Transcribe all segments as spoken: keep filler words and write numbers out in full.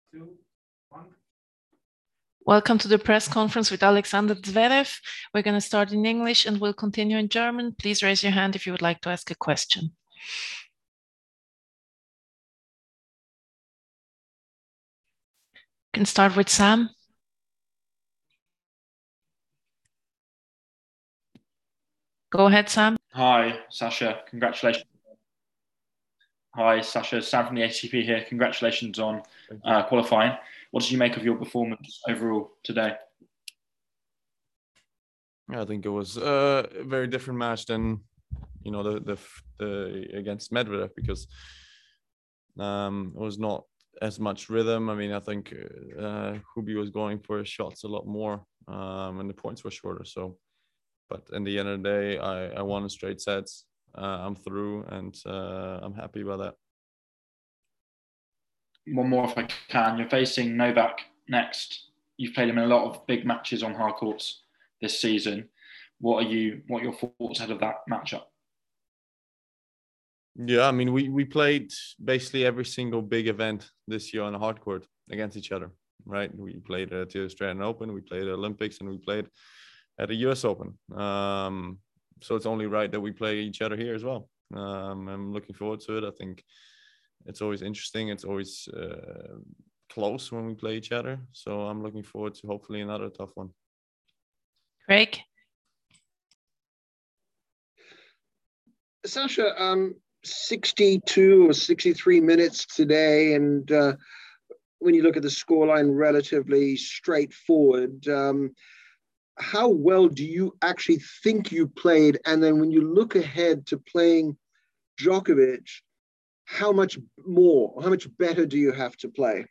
two, one. Welcome to the press conference with Alexander Zverev. We're going to start in English and we'll continue in German. Please raise your hand if you would like to ask a question. You can start with Sam. Go ahead, Sam. Hi, Sasha. Congratulations. Hi, Sasha. Sam from the A T P here. Congratulations on uh, qualifying. What did you make of your performance overall today? Yeah, I think it was uh, a very different match than, you know, the the, the against Medvedev, because um, it was not as much rhythm. I mean, I think uh, Hubi was going for his shots a lot more, um, and the points were shorter. So, but in the end of the day, I, I won in straight sets. Uh, I'm through, and uh, I'm happy about that. One more if I can. You're facing Novak next. You've played him in a lot of big matches on hard courts this season. What are you? What are your thoughts ahead of that matchup? Yeah, I mean, we we played basically every single big event this year on a hard court against each other, right? We played at the Australian Open, we played at Olympics, and we played at the U S Open. Um, so it's only right that we play each other here as well. Um, I'm looking forward to it. I think it's always interesting. It's always uh, close when we play each other. So I'm looking forward to hopefully another tough one. Craig? Sasha, um, sixty-two or sixty-three minutes today, and uh, when you look at the scoreline, relatively straightforward. Um, how well do you actually think you played? And then when you look ahead to playing Djokovic, how much more, how much better do you have to play?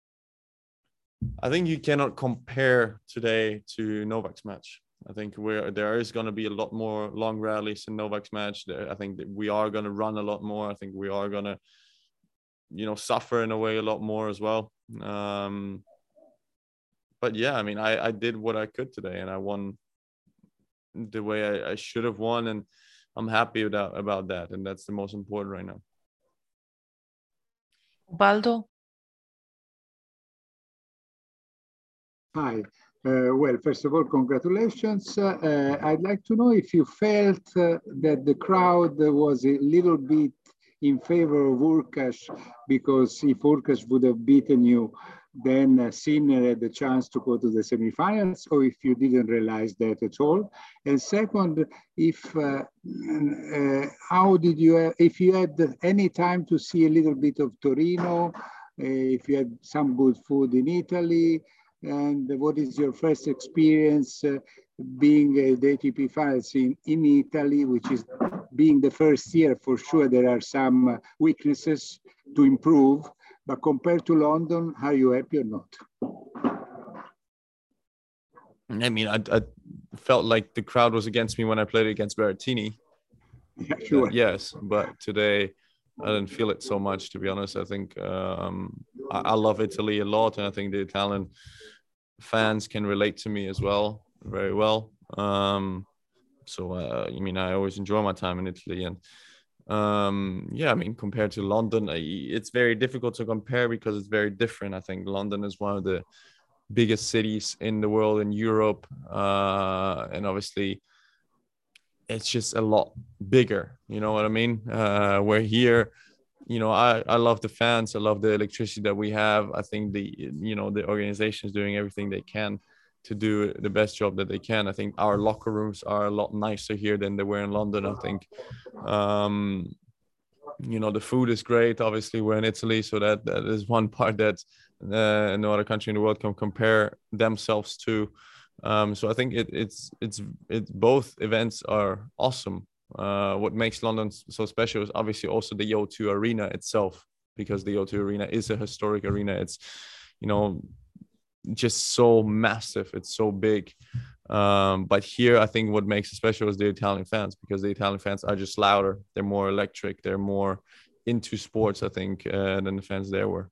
I think you cannot compare today to Novak's match. I think we're, there is going to be a lot more long rallies in Novak's match. I think that we are going to run a lot more. I think we are going to, you know, suffer in a way a lot more as well. Um, but yeah, I mean, I, I did what I could today, and I won the way I, I should have won, and I'm happy about, about that. And that's the most important right now. Baldo? Hi. Uh, well, first of all, congratulations. Uh, I'd like to know if you felt uh, that the crowd was a little bit in favor of Hurkacz, because if Hurkacz would have beaten you, then uh, Sinner had the chance to go to the semifinals, or if you didn't realize that at all. And second, if uh, uh, how did you, uh, if you had any time to see a little bit of Torino, uh, if you had some good food in Italy, and what is your first experience uh, being uh, the A T P finals in, in Italy, which is being the first year? For sure, there are some uh, weaknesses to improve, but compared to London, are you happy or not? I mean, I, I felt like the crowd was against me when I played against Berrettini. Yeah, sure. Uh, yes, but today I didn't feel it so much, to be honest. I think um, I, I love Italy a lot, and I think the Italian fans can relate to me as well, very well. Um, so, uh, I mean, I always enjoy my time in Italy. And um, yeah, I mean, compared to London, I, it's very difficult to compare because it's very different. I think London is one of the biggest cities in the world, in Europe. Uh, and obviously, it's just a lot bigger, you know what I mean? Uh, we're here, you know, I, I love the fans. I love the electricity that we have. I think the, you know, the organization is doing everything they can to do the best job that they can. I think our locker rooms are a lot nicer here than they were in London. I think, um, you know, the food is great. Obviously, we're in Italy, so that, that is one part that uh, no other country in the world can compare themselves to. Um, so I think it, it's it's it's both events are awesome. Uh, what makes London so special is obviously also the O two Arena itself, because the O two Arena is a historic arena. It's, you know, just so massive. It's so big. Um, but here, I think what makes it special is the Italian fans, because the Italian fans are just louder. They're more electric. They're more into sports, I think, uh, than the fans there were.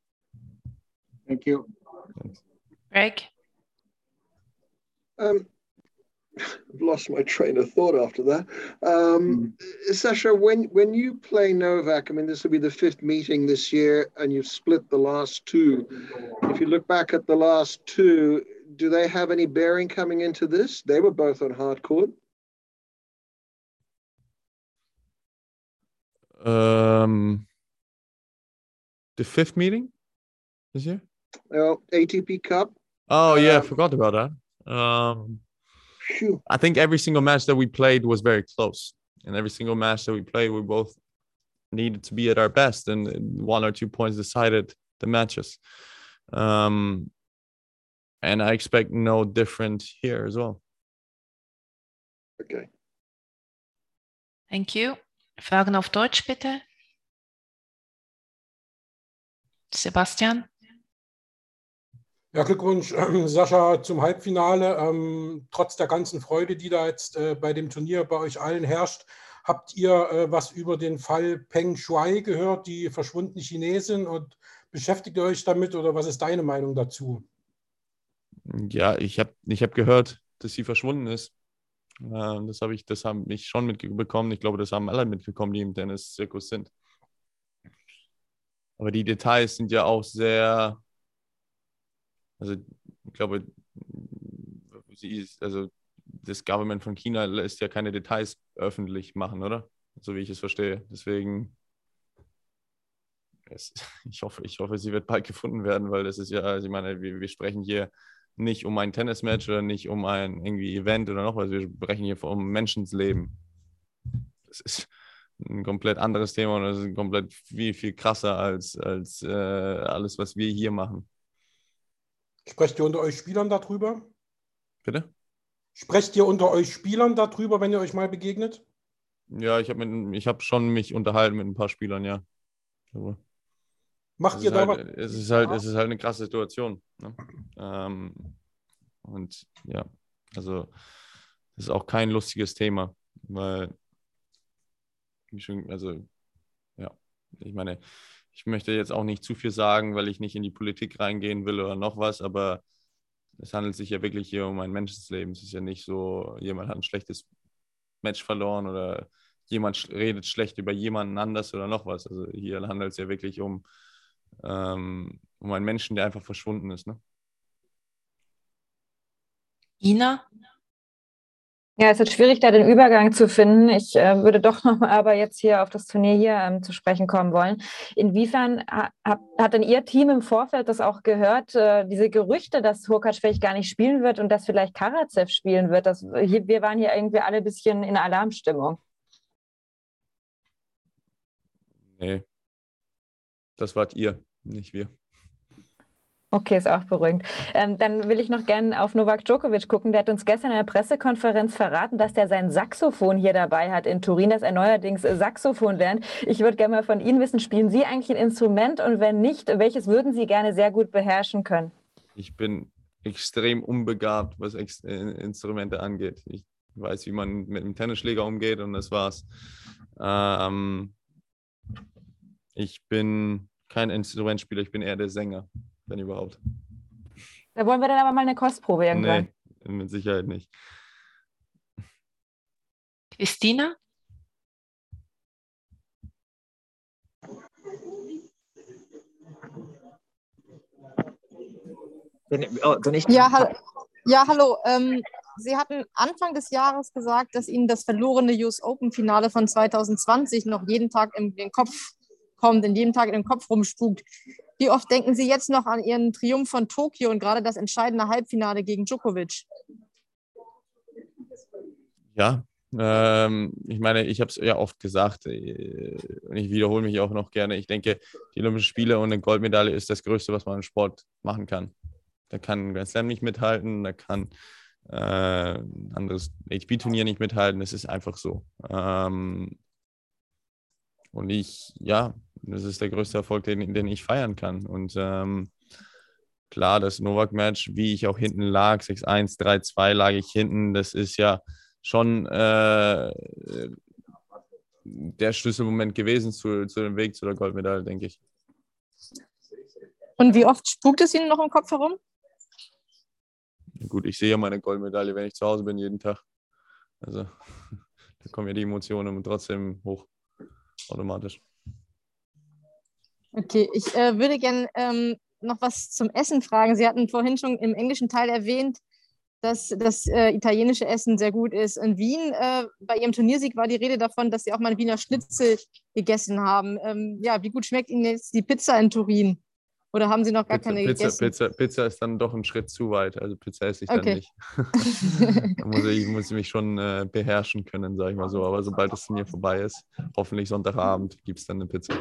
Thank you. Thanks. Greg? Um, I've lost my train of thought after that. Um, mm. Sasha, when, when you play Novak, I mean, this will be the fifth meeting this year, and you've split the last two. If you look back at the last two, do they have any bearing coming into this? They were both on hard court. Um, the fifth meeting this year? Well, A T P Cup. Oh, yeah, um, I forgot about that. Um, Phew. I think every single match that we played was very close, and every single match that we played, we both needed to be at our best, and one or two points decided the matches. Um, and I expect no different here as well. Okay. Thank you. Fragen auf Deutsch, bitte. Sebastian. Ja, Glückwunsch, äh, Sascha, zum Halbfinale. Ähm, trotz der ganzen Freude, die da jetzt äh, bei dem Turnier bei euch allen herrscht, habt ihr äh, was über den Fall Peng Shuai gehört, die verschwundene Chinesin, und beschäftigt ihr euch damit, oder was ist deine Meinung dazu? Ja, ich habe ich hab gehört, dass sie verschwunden ist. Äh, das habe ich, das haben ich schon mitbekommen. Ich glaube, das haben alle mitbekommen, die im Tennis-Zirkus sind. Aber die Details sind ja auch sehr... Also ich glaube, sie ist, also das Government von China lässt ja keine Details öffentlich machen, oder? So wie ich es verstehe. Deswegen, es, ich hoffe, ich hoffe, sie wird bald gefunden werden, weil das ist ja, also ich meine, wir, wir sprechen hier nicht um ein Tennismatch oder nicht um ein irgendwie Event oder noch was. Wir sprechen hier um Menschenleben. Das ist ein komplett anderes Thema und das ist komplett viel, viel krasser als, als äh, alles, was wir hier machen. Sprecht ihr unter euch Spielern darüber? Bitte? Sprecht ihr unter euch Spielern darüber, wenn ihr euch mal begegnet? Ja, ich habe hab schon mich unterhalten mit ein paar Spielern, ja. Aber Macht ihr da halt, was? Es ist, halt, es ist halt eine krasse Situation. Ne? Ähm, und ja, also das ist auch kein lustiges Thema, weil, also ja, ich meine, ich möchte jetzt auch nicht zu viel sagen, weil ich nicht in die Politik reingehen will oder noch was, aber es handelt sich ja wirklich hier um ein Menschenleben. Es ist ja nicht so, jemand hat ein schlechtes Match verloren oder jemand redet schlecht über jemanden anders oder noch was. Also hier handelt es ja wirklich um, ähm, um einen Menschen, der einfach verschwunden ist. Ne? Ina? Ja, es ist schwierig, da den Übergang zu finden. Ich äh, würde doch nochmal aber jetzt hier auf das Turnier hier ähm, zu sprechen kommen wollen. Inwiefern ha, hat denn Ihr Team im Vorfeld das auch gehört, äh, diese Gerüchte, dass Hurkacz vielleicht gar nicht spielen wird und dass vielleicht Karatsev spielen wird? Das, hier, wir waren hier irgendwie alle ein bisschen in Alarmstimmung. Nee, das wart ihr, nicht wir. Okay, ist auch beruhigend. Ähm, dann will ich noch gerne auf Novak Djokovic gucken. Der hat uns gestern in der Pressekonferenz verraten, dass der sein Saxophon hier dabei hat in Turin, dass er neuerdings Saxophon lernt. Ich würde gerne mal von Ihnen wissen, spielen Sie eigentlich ein Instrument, und wenn nicht, welches würden Sie gerne sehr gut beherrschen können? Ich bin extrem unbegabt, was Ex- Instrumente angeht. Ich weiß, wie man mit einem Tennisschläger umgeht, und das war's. Ähm, ich bin kein Instrumentspieler, ich bin eher der Sänger. Wenn überhaupt. Da wollen wir dann aber mal eine Kostprobe irgendwann. Nee, mit Sicherheit nicht. Christina? Ja, hallo. Ja, hallo. Ähm, Sie hatten Anfang des Jahres gesagt, dass Ihnen das verlorene U S Open-Finale von zwanzig zwanzig noch jeden Tag in den Kopf kommt, in jedem Tag in den Kopf rumspukt. Wie oft denken Sie jetzt noch an Ihren Triumph von Tokio und gerade das entscheidende Halbfinale gegen Djokovic? Ja, ähm, ich meine, ich habe es ja oft gesagt, äh, und ich wiederhole mich auch noch gerne. Ich denke, die Olympischen Spiele und eine Goldmedaille ist das Größte, was man im Sport machen kann. Da kann ein Grand Slam nicht mithalten, da kann äh, ein anderes A T P-Turnier nicht mithalten. Das ist einfach so. Ähm, und ich, ja, das ist der größte Erfolg, den, den ich feiern kann. Und ähm, klar, das Novak-Match, wie ich auch hinten lag, sechs eins, drei zwei lag ich hinten, das ist ja schon äh, der Schlüsselmoment gewesen zu, zu dem Weg zu der Goldmedaille, denke ich. Und wie oft spukt es Ihnen noch im Kopf herum? gut, ich sehe ja meine Goldmedaille, wenn ich zu Hause bin, jeden Tag. Also da kommen ja die Emotionen trotzdem hoch, automatisch. Okay, ich äh, würde gerne ähm, noch was zum Essen fragen. Sie hatten vorhin schon im englischen Teil erwähnt, dass das äh, italienische Essen sehr gut ist. In Wien, äh, bei Ihrem Turniersieg war die Rede davon, dass Sie auch mal Wiener Schnitzel gegessen haben. Ähm, ja, wie gut schmeckt Ihnen jetzt die Pizza in Turin? Oder haben Sie noch gar Pizza, keine Pizza, gegessen? Pizza, Pizza ist dann doch ein Schritt zu weit. Also Pizza esse ich Okay. dann nicht. Da muss ich, muss ich mich schon äh, beherrschen können, sage ich mal so. Aber sobald das Turnier vorbei ist, hoffentlich Sonntagabend, gibt es dann eine Pizza.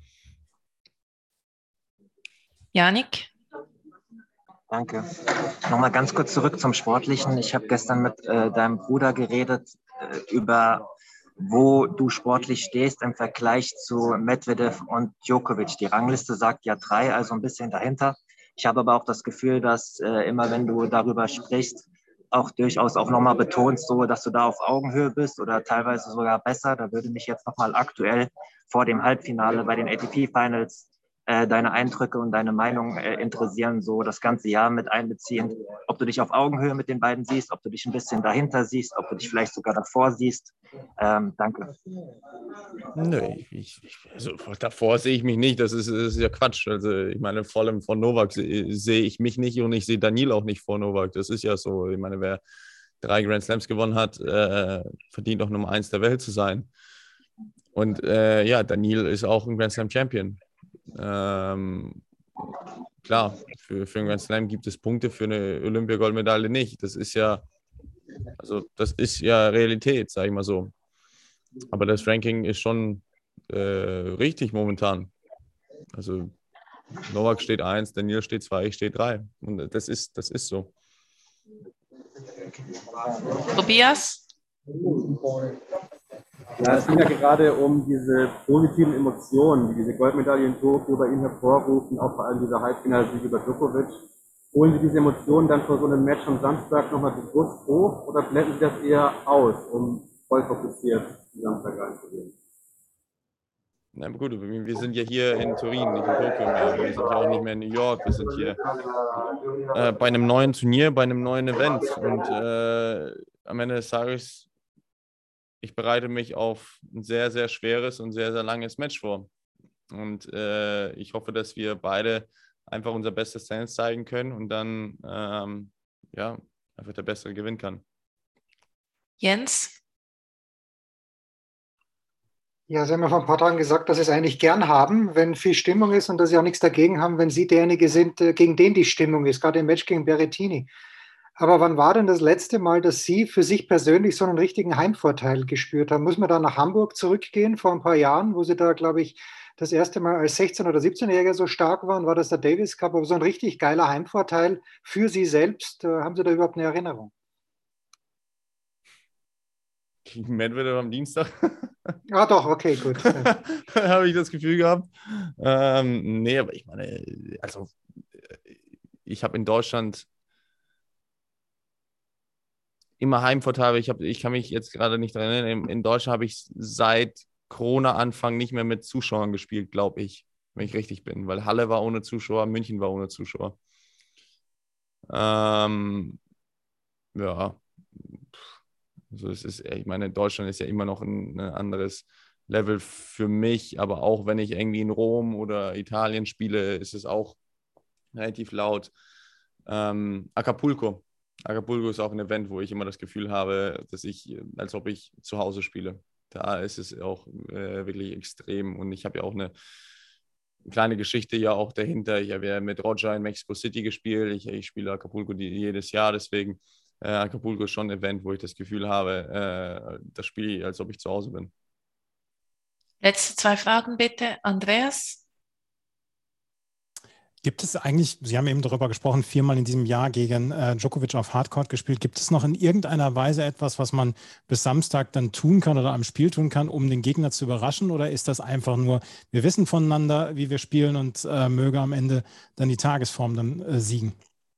Yannick? Danke. Nochmal ganz kurz zurück zum Sportlichen. Ich habe gestern mit äh, deinem Bruder geredet äh, über, wo du sportlich stehst im Vergleich zu Medvedev und Djokovic. Die Rangliste sagt ja drei, also ein bisschen dahinter. Ich habe aber auch das Gefühl, dass äh, immer wenn du darüber sprichst, auch durchaus auch nochmal betonst, so, dass du da auf Augenhöhe bist oder teilweise sogar besser. Da würde mich jetzt nochmal aktuell vor dem Halbfinale bei den A T P-Finals äh, deine Eindrücke und deine Meinung äh, interessieren, so das ganze Jahr mit einbeziehend. Ob du dich auf Augenhöhe mit den beiden siehst, ob du dich ein bisschen dahinter siehst, ob du dich vielleicht sogar davor siehst. Ähm, danke. Nö, ich, ich, also davor sehe ich mich nicht, das ist, das ist ja Quatsch. Also ich meine, vor allem vor Novak sehe seh ich mich nicht und ich sehe Daniil auch nicht vor Novak. Das ist ja so. Ich meine, wer drei Grand Slams gewonnen hat, äh, verdient auch Nummer eins der Welt zu sein. Und äh, ja, Daniil ist auch ein Grand Slam Champion. Ähm, klar, für, für einen Grand Slam gibt es Punkte, für eine Olympia-Goldmedaille nicht. Das ist ja, also das ist ja Realität, sage ich mal so. Aber das Ranking ist schon äh, richtig momentan. Also Novak steht eins, Daniil steht zwei, ich stehe drei. Und das ist, das ist so. Tobias? Ja, es ging ja gerade um diese positiven Emotionen, die diese Goldmedaille in Tokio bei Ihnen hervorrufen, auch vor allem dieser Halbfinalsieg über Djokovic. Holen Sie diese Emotionen dann vor so einem Match am Samstag nochmal bewusst hoch oder blenden Sie das eher aus, um voll fokussiert am Samstag reinzugehen? Na gut, wir sind ja hier in Turin, nicht in Tokio mehr. Wir sind ja auch nicht mehr in New York. Wir sind hier äh, bei einem neuen Turnier, bei einem neuen Event. Und äh, am Ende des Tages, ich bereite mich auf ein sehr, sehr schweres und sehr, sehr langes Match vor. Und äh, ich hoffe, dass wir beide einfach unser bestes Tennis zeigen können und dann ähm, ja, einfach der Bessere gewinnen kann. Jens? Ja, Sie haben ja vor ein paar Tagen gesagt, dass Sie es eigentlich gern haben, wenn viel Stimmung ist und dass Sie auch nichts dagegen haben, wenn Sie derjenige sind, gegen den die Stimmung ist, gerade im Match gegen Berrettini. Aber wann war denn das letzte Mal, dass Sie für sich persönlich so einen richtigen Heimvorteil gespürt haben? Muss man da nach Hamburg zurückgehen vor ein paar Jahren, wo Sie da, glaube ich, das erste Mal als sechzehn- oder siebzehnjähriger so stark waren? War das der Davis Cup? Aber so ein richtig geiler Heimvorteil für Sie selbst, haben Sie da überhaupt eine Erinnerung? Gegen Medvedev am Dienstag. Ah doch, okay, gut. Ja. Habe ich das Gefühl gehabt. Ähm, nee, aber ich meine, also ich habe in Deutschland immer Heimvorteile. Ich, hab, ich kann mich jetzt gerade nicht daran erinnern. In, in Deutschland habe ich seit Corona-Anfang nicht mehr mit Zuschauern gespielt, glaube ich, wenn ich richtig bin. Weil Halle war ohne Zuschauer, München war ohne Zuschauer. Ähm, ja. Also es ist, ich meine, Deutschland ist ja immer noch ein, ein anderes Level für mich, aber auch wenn ich irgendwie in Rom oder Italien spiele, ist es auch relativ laut. Ähm, Acapulco. Acapulco ist auch ein Event, wo ich immer das Gefühl habe, dass ich, als ob ich zu Hause spiele. Da ist es auch äh, wirklich extrem und ich habe ja auch eine kleine Geschichte ja auch dahinter. Ich habe ja mit Roger in Mexico City gespielt. Ich, ich spiele Acapulco die, jedes Jahr, deswegen äh, Acapulco ist schon ein Event, wo ich das Gefühl habe, äh, das spiele ich, als ob ich zu Hause bin. Letzte zwei Fragen bitte. Andreas? Gibt es eigentlich, Sie haben eben darüber gesprochen, viermal in diesem Jahr gegen äh, Djokovic auf Hardcourt gespielt. Gibt es noch in irgendeiner Weise etwas, was man bis Samstag dann tun kann oder am Spiel tun kann, um den Gegner zu überraschen? Oder ist das einfach nur, wir wissen voneinander, wie wir spielen und äh, möge am Ende dann die Tagesform dann äh, siegen?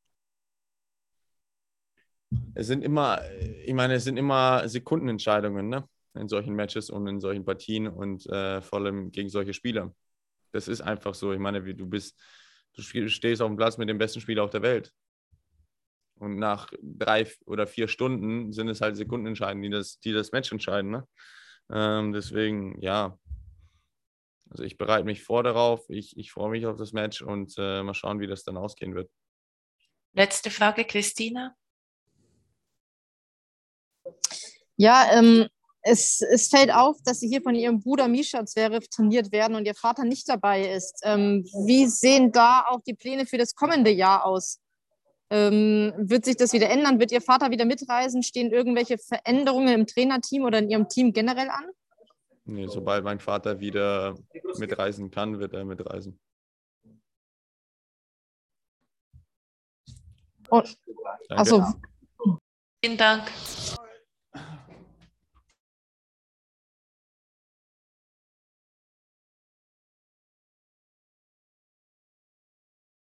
Es sind immer, ich meine, es sind immer Sekundenentscheidungen, ne? In solchen Matches und in solchen Partien und äh, vor allem gegen solche Spieler. Das ist einfach so. Ich meine, wie du bist, du stehst auf dem Platz mit dem besten Spieler auf der Welt. Und nach drei oder vier Stunden sind es halt Sekunden entscheiden, die das, die das Match entscheiden. Ne? Ähm, deswegen, ja. Also ich bereite mich vor darauf, ich, ich freue mich auf das Match und äh, mal schauen, wie das dann ausgehen wird. Letzte Frage, Christina. Ja, ähm, es, es fällt auf, dass Sie hier von Ihrem Bruder Mischa Zverev trainiert werden und Ihr Vater nicht dabei ist. Ähm, wie sehen da auch die Pläne für das kommende Jahr aus? Ähm, wird sich das wieder ändern? Wird Ihr Vater wieder mitreisen? Stehen irgendwelche Veränderungen im Trainerteam oder in Ihrem Team generell an? Nee, sobald mein Vater wieder mitreisen kann, wird er mitreisen. Und, also, Vielen Dank.